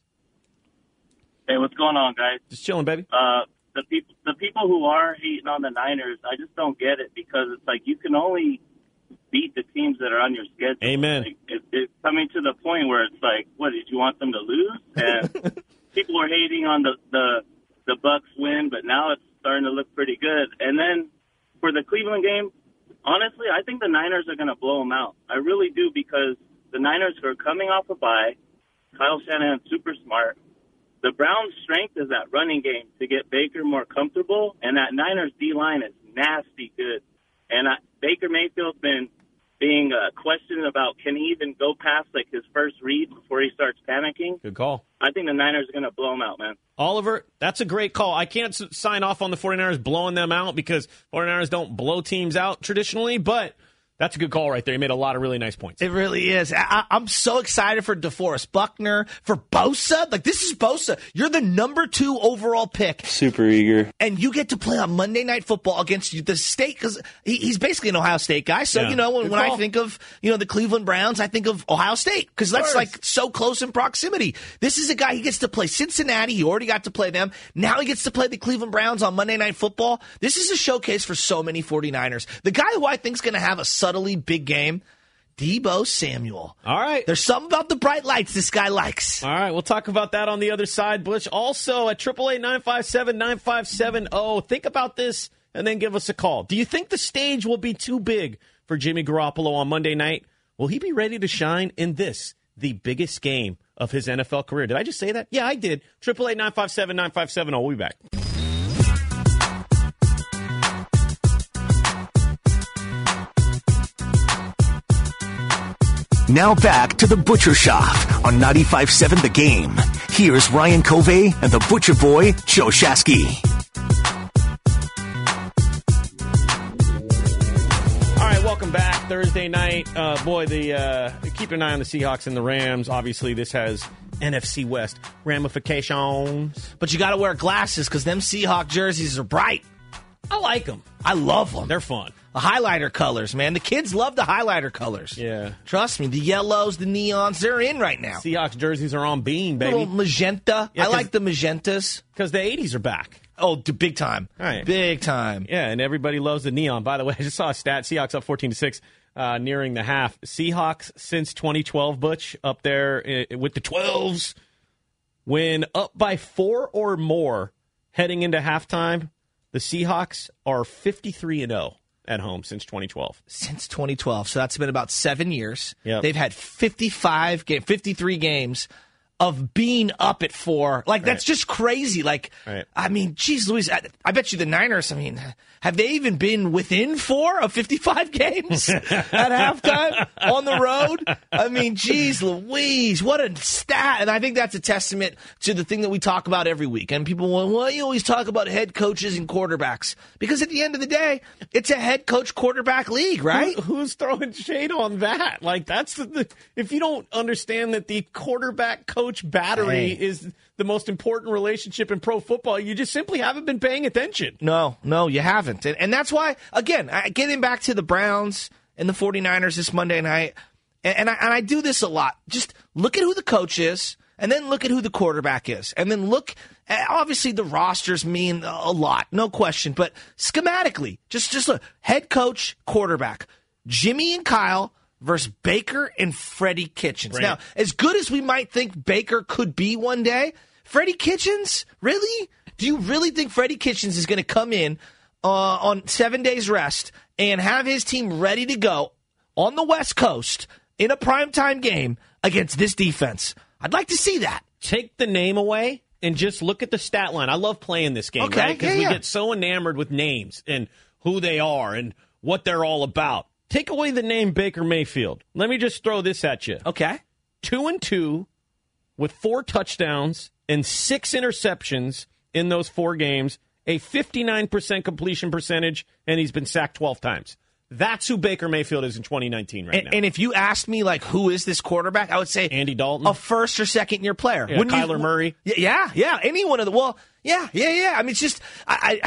[SPEAKER 7] Hey, what's going on, guys?
[SPEAKER 2] Just chilling, baby.
[SPEAKER 7] The people who are hating on the Niners, I just don't get it because it's like you can only beat the teams that are on your schedule.
[SPEAKER 2] Amen.
[SPEAKER 7] It's coming to the point where it's like, what, did you want them to lose? And people are hating on the Bucks win, but now it's starting to look pretty good. And then for the Cleveland game, honestly, I think the Niners are going to blow them out. I really do because the Niners are coming off a bye. Kyle Shanahan's super smart. The Browns' strength is that running game to get Baker more comfortable, and that Niners D-line is nasty good. And Baker Mayfield's been being questioned about can he even go past his first read before he starts panicking.
[SPEAKER 2] Good call.
[SPEAKER 7] I think the Niners are going to blow him out, man.
[SPEAKER 2] Oliver, that's a great call. I can't sign off on the 49ers blowing them out because 49ers don't blow teams out traditionally, but That's a good call right there. He made a lot of really nice points.
[SPEAKER 3] It really is. I'm so excited for DeForest Buckner, for Bosa. Like, this is Bosa. You're the number 2 overall pick.
[SPEAKER 8] Super eager.
[SPEAKER 3] And you get to play on Monday Night Football against the State, because he's basically an Ohio State guy. So,
[SPEAKER 2] Yeah.
[SPEAKER 3] when I think of, the Cleveland Browns, I think of Ohio State, because that's like so close in proximity. This is a guy, he gets to play Cincinnati. He already got to play them. Now he gets to play the Cleveland Browns on Monday Night Football. This is a showcase for so many 49ers. The guy who I think is going to have a subtly big game, Deebo Samuel.
[SPEAKER 2] All right.
[SPEAKER 3] There's something about the bright lights this guy likes.
[SPEAKER 2] All right, we'll talk about that on the other side, Butch. Also at 888-957-9570. Think about this and then give us a call. Do you think the stage will be too big for Jimmy Garoppolo on Monday night? Will he be ready to shine in this, the biggest game of his NFL career? Did I just say that? Yeah, I did. 888-957-9570. We'll be back.
[SPEAKER 1] Now back to the Butcher Shop on 95.7 The Game. Here's Ryan Covey and the Butcher Boy, Joe Shasky.
[SPEAKER 2] All right, welcome back. Thursday night. Keep an eye on the Seahawks and the Rams. Obviously, this has NFC West ramifications.
[SPEAKER 3] But you got to wear glasses because them Seahawk jerseys are bright.
[SPEAKER 2] I like them.
[SPEAKER 3] I love them.
[SPEAKER 2] They're fun.
[SPEAKER 3] The highlighter colors, man. The kids love the highlighter colors.
[SPEAKER 2] Yeah.
[SPEAKER 3] Trust me, the yellows, the neons, they're in right now.
[SPEAKER 2] Seahawks jerseys are on beam, baby.
[SPEAKER 3] Little magenta.
[SPEAKER 2] Yeah,
[SPEAKER 3] I like the magentas.
[SPEAKER 2] Because the 80s are back.
[SPEAKER 3] Oh, big time.
[SPEAKER 2] Right.
[SPEAKER 3] Big time.
[SPEAKER 2] Yeah, and everybody loves the neon. By the way, I just saw a stat. Seahawks up 14-6 nearing the half. Seahawks since 2012, Butch, up there with the 12s. When up by 4 or more heading into halftime, the Seahawks are 53-0 at home since 2012.
[SPEAKER 3] Since 2012. So that's been about 7 years.
[SPEAKER 2] Yep.
[SPEAKER 3] They've had 53 games of being up at 4. Like, that's just crazy. Like, I mean, geez, Louise, I bet you the Niners, have they even been within 4 of 55 games at halftime on the road? I mean, geez, Louise, what a stat. And I think that's a testament to the thing that we talk about every week. And people want, well, you always talk about head coaches and quarterbacks. Because at the end of the day, it's a head coach quarterback league, right?
[SPEAKER 2] Who's throwing shade on that? Like, that's if you don't understand that the quarterback coach battery is the most important relationship in pro football, you just simply haven't been paying attention.
[SPEAKER 3] No, you haven't. And that's why, again, getting back to the Browns and the 49ers this Monday night, and I do this a lot. Just look at who the coach is, and then look at who the quarterback is. And then look, obviously the rosters mean a lot, no question. But schematically, just look, head coach, quarterback, Jimmy and Kyle versus Baker and Freddie Kitchens.
[SPEAKER 2] Right.
[SPEAKER 3] Now, as good as we might think Baker could be one day, Freddie Kitchens, really? Do you really think Freddie Kitchens is going to come in on 7 days rest and have his team ready to go on the West Coast in a primetime game against this defense? I'd like to see that.
[SPEAKER 2] Take the name away and just look at the stat line. I love playing this game,
[SPEAKER 3] Okay,
[SPEAKER 2] right? Because
[SPEAKER 3] yeah.
[SPEAKER 2] we get so enamored with names and who they are and what they're all about. Take away the name Baker Mayfield. Let me just throw this at you.
[SPEAKER 3] Okay.
[SPEAKER 2] 2-2 with 4 touchdowns and 6 interceptions in those 4 games, a 59% completion percentage, and he's been sacked 12 times. That's who Baker Mayfield is in 2019 now.
[SPEAKER 3] And if you asked me, like, who is this quarterback, I would say
[SPEAKER 2] Andy Dalton,
[SPEAKER 3] a first or second year player.
[SPEAKER 2] Yeah, Kyler Murray.
[SPEAKER 3] Yeah. Any one of the. Well, yeah. I mean, it's just and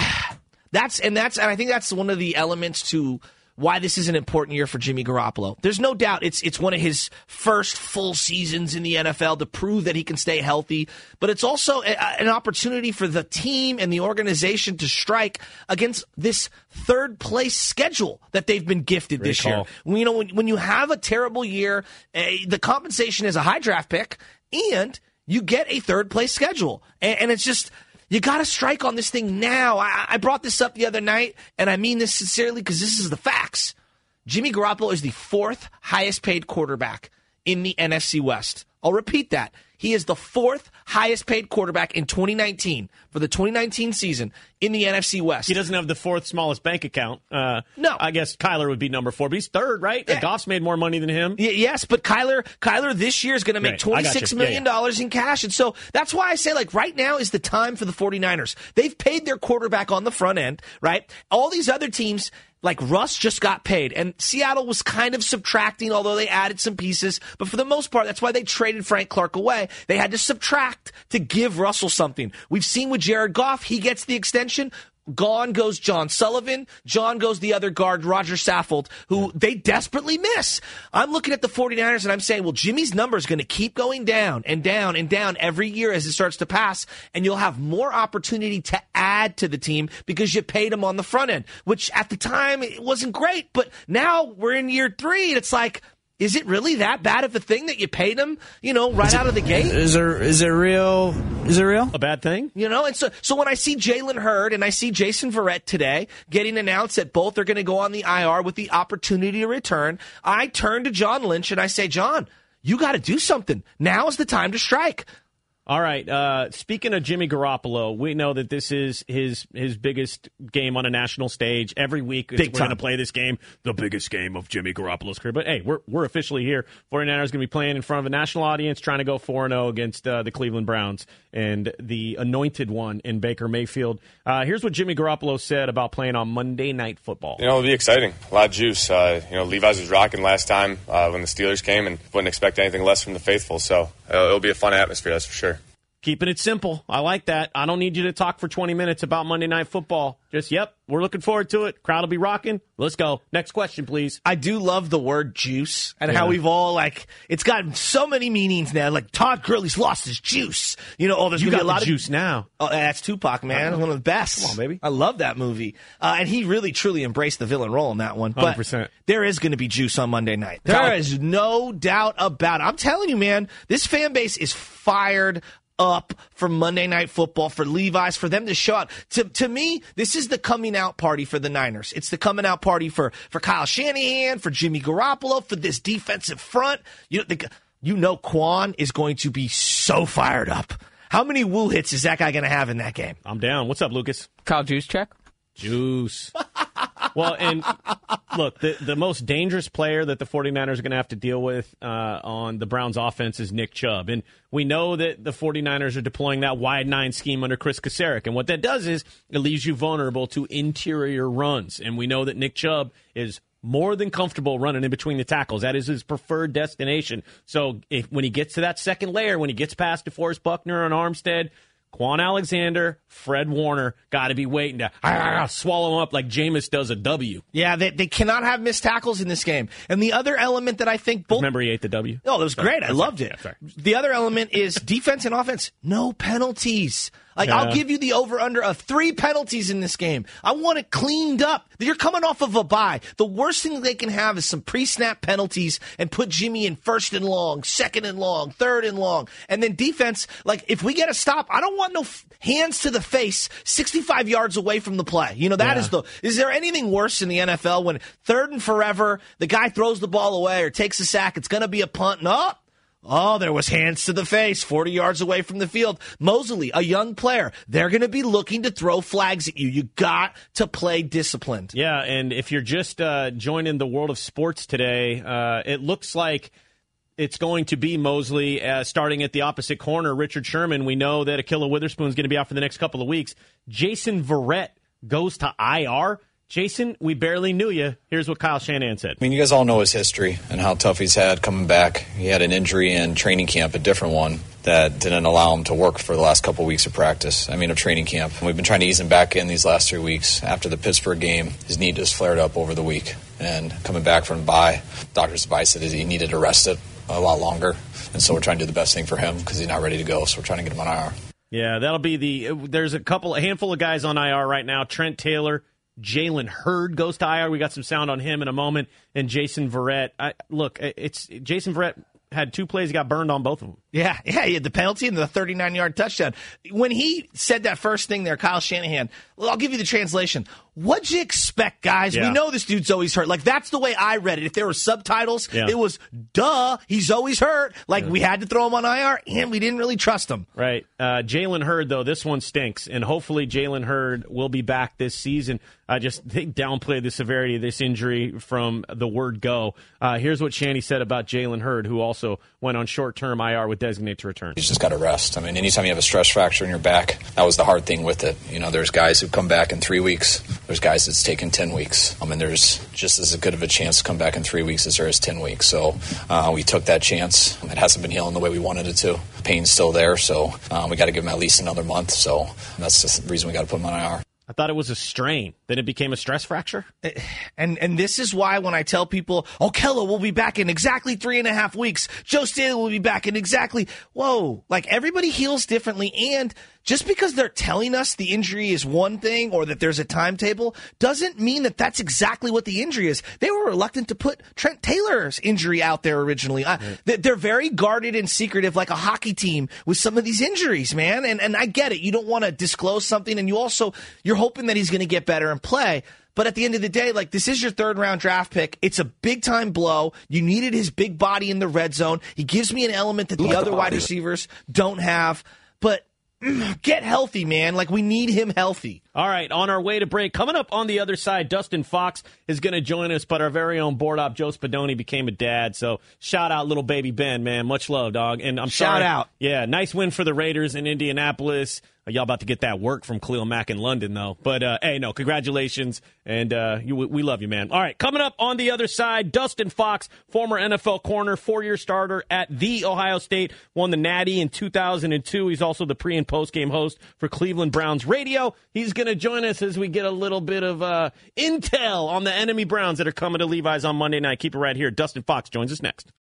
[SPEAKER 3] I think that's one of the elements to why this is an important year for Jimmy Garoppolo. There's no doubt it's one of his first full seasons in the NFL to prove that he can stay healthy, but it's also an opportunity for the team and the organization to strike against this third place schedule that they've been gifted this year. You know, when you have a terrible year, the compensation is a high draft pick and you get a third place schedule. And it's just, you got to strike on this thing now. I brought this up the other night, and I mean this sincerely because this is the facts. Jimmy Garoppolo is the 4th highest paid quarterback in the NFC West. I'll repeat that. He is the 4th highest paid quarterback in 2019 for the 2019 season in the NFC West.
[SPEAKER 2] He doesn't have the 4th smallest bank account.
[SPEAKER 3] No.
[SPEAKER 2] I guess Kyler would be number 4, but he's 3rd, right?
[SPEAKER 3] Yeah.
[SPEAKER 2] Goff's made more money than him.
[SPEAKER 3] Yes, but Kyler this year is going to make $26 million in cash. And so that's why I say, like, right now is the time for the 49ers. They've paid their quarterback on the front end, right? All these other teams, like Russ, just got paid. And Seattle was kind of subtracting, although they added some pieces. But for the most part, that's why they traded Frank Clark away. They had to subtract to give Russell something. We've seen with Jared Goff, he gets the extension. Gone goes John Sullivan. John goes the other guard, Roger Saffold, who they desperately miss. I'm looking at the 49ers and I'm saying, well, Jimmy's number is going to keep going down and down and down every year as it starts to pass, and you'll have more opportunity to add to the team because you paid him on the front end, which at the time it wasn't great, but now we're in year 3 and it's like, is it really that bad of a thing that you paid him, right out of the gate?
[SPEAKER 8] Is it real? Is it real?
[SPEAKER 2] A bad thing?
[SPEAKER 3] And so when I see Jalen Hurd and I see Jason Verrett today getting announced that both are going to go on the IR with the opportunity to return, I turn to John Lynch and I say, John, you got to do something. Now is the time to strike.
[SPEAKER 2] All right. Speaking of Jimmy Garoppolo, we know that this is his biggest game on a national stage. Every week we're going to play this game, the biggest game of Jimmy Garoppolo's career. But, hey, we're officially here. 49ers going to be playing in front of a national audience, trying to go 4-0 against the Cleveland Browns and the anointed one in Baker Mayfield. Here's what Jimmy Garoppolo said about playing on Monday Night Football.
[SPEAKER 9] It'll be exciting. A lot of juice. Levi's was rocking last time when the Steelers came, and wouldn't expect anything less from the faithful. So it'll be a fun atmosphere, that's for sure.
[SPEAKER 2] Keeping it simple. I like that. I don't need you to talk for 20 minutes about Monday Night Football. Just, we're looking forward to it. Crowd will be rocking. Let's go. Next question, please.
[SPEAKER 3] I do love the word juice and how we've all, it's got so many meanings now. Like, Todd Gurley's lost his juice. There's going to be a lot of
[SPEAKER 2] juice now.
[SPEAKER 3] Oh, that's Tupac, man. One of the best.
[SPEAKER 2] Come on, baby.
[SPEAKER 3] I love that movie. And he really, truly embraced the villain role in that one.
[SPEAKER 2] 100%.
[SPEAKER 3] But there is going to be juice on Monday night. There is no doubt about it. I'm telling you, man, this fan base is fired up for Monday Night Football, for Levi's, for them to show out. To me, this is the coming out party for the Niners. It's the coming out party for Kyle Shanahan, for Jimmy Garoppolo, for this defensive front. Quan is going to be so fired up. How many woo hits is that guy going to have in that game?
[SPEAKER 2] I'm down. What's up, Lucas?
[SPEAKER 8] Kyle Juszczyk?
[SPEAKER 2] Juice. Well, and look, the most dangerous player that the 49ers are going to have to deal with on the Browns offense is Nick Chubb. And we know that the 49ers are deploying that wide 9 scheme under Chris Kasarik. And what that does is it leaves you vulnerable to interior runs. And we know that Nick Chubb is more than comfortable running in between the tackles. That is his preferred destination. So when he gets to that second layer, when he gets past DeForest Buckner and Armstead, Quan Alexander, Fred Warner got to be waiting to swallow him up like Jameis does a W.
[SPEAKER 3] Yeah, they cannot have missed tackles in this game. And the other element that I think both...
[SPEAKER 2] Remember he ate the W?
[SPEAKER 3] Oh, that was great. I loved it. Yeah, the other element is defense and offense. No penalties. I'll give you the over-under of 3 penalties in this game. I want it cleaned up. You're coming off of a bye. The worst thing they can have is some pre-snap penalties and put Jimmy in 1st and long, 2nd and long, 3rd and long. And then defense, if we get a stop, I don't want no hands to the face 65 yards away from the play. Is there anything worse in the NFL when 3rd and forever, the guy throws the ball away or takes a sack, it's going to be a punt, and oh, there was hands to the face 40 yards away from the field. Mosley, a young player, they're going to be looking to throw flags at you. You got to play disciplined.
[SPEAKER 2] Yeah, and if you're just joining the world of sports today, it looks like it's going to be Mosley starting at the opposite corner. Richard Sherman, we know that Ahkello Witherspoon's going to be out for the next couple of weeks. Jason Verrett goes to IR. Jason, we barely knew you. Here's what Kyle Shanahan said.
[SPEAKER 6] You guys all know his history and how tough he's had coming back. He had an injury in training camp, a different one, that didn't allow him to work for the last couple of weeks of practice. Of training camp. And we've been trying to ease him back in these last 3 weeks. After the Pittsburgh game, his knee just flared up over the week. And coming back from bye, doctor's advice said he needed to rest it a lot longer. And so we're trying to do the best thing for him because he's not ready to go. So we're trying to get him on IR.
[SPEAKER 2] Yeah, that'll be there's a handful of guys on IR right now. Trent Taylor, Jalen Hurd goes to IR. We got some sound on him in a moment. And Jason Verrett. Jason Verrett had 2 plays. He got burned on both of them.
[SPEAKER 3] Yeah, he had the penalty and the 39-yard touchdown. When he said that first thing there, Kyle Shanahan, I'll give you the translation. What'd you expect, guys?
[SPEAKER 2] Yeah.
[SPEAKER 3] We know this dude's always hurt. Like, that's the way I read it. If there were subtitles, it was, duh, he's always hurt. Like, we had to throw him on IR, and we didn't really trust him.
[SPEAKER 2] Right. Jalen Hurd, though, this one stinks, and hopefully Jalen Hurd will be back this season. They downplayed the severity of this injury from the word go. Here's what Shanny said about Jalen Hurd, who also went on short-term IR with designated to return.
[SPEAKER 6] He's just got to rest. I mean, anytime you have a stress fracture in your back, that was the hard thing with it. You know, there's guys who come back in 3 weeks. There's guys that's taken 10 weeks. I mean, there's just as good of a chance to come back in 3 weeks as there is 10 weeks. So we took that chance. It hasn't been healing the way we wanted it to. Pain's still there, so we got to give him at least another month. So that's just the reason we got to put him on IR.
[SPEAKER 2] I thought it was a strain. Then it became a stress fracture?
[SPEAKER 3] And this is why when I tell people, Kello will be back in exactly 3.5 weeks. Joe Staley will be back in exactly. Whoa. Like, everybody heals differently. And just because they're telling us the injury is one thing or that there's a timetable doesn't mean that that's exactly what the injury is. They were reluctant to put Trent Taylor's injury out there originally. They're very guarded and secretive, like a hockey team, with some of these injuries, man. And I get it. You don't want to disclose something, and you're hoping that he's going to get better and play. But at the end of the day, like, this is your third-round draft pick. It's a big-time blow. You needed his big body in the red zone. He gives me an element that the other wide receivers don't have. But get healthy, man. Like, we need him healthy.
[SPEAKER 2] All right, on our way to break, coming up on the other side, Dustin Fox is going to join us, but our very own board op, Joe Spadoni, became a dad. So shout out little baby Ben, man. Much love, dog. And I'm
[SPEAKER 3] Shout
[SPEAKER 2] sorry.
[SPEAKER 3] out.
[SPEAKER 2] Yeah, nice win for the Raiders in Indianapolis. Y'all about to get that work from Khalil Mack in London, though. But, hey, no, congratulations, and we love you, man. All right, coming up on the other side, Dustin Fox, former NFL corner, 4-year starter at The Ohio State, won the Natty in 2002. He's also the pre- and post-game host for Cleveland Browns Radio. He's going to join us as we get a little bit of intel on the enemy Browns that are coming to Levi's on Monday night. Keep it right here. Dustin Fox joins us next.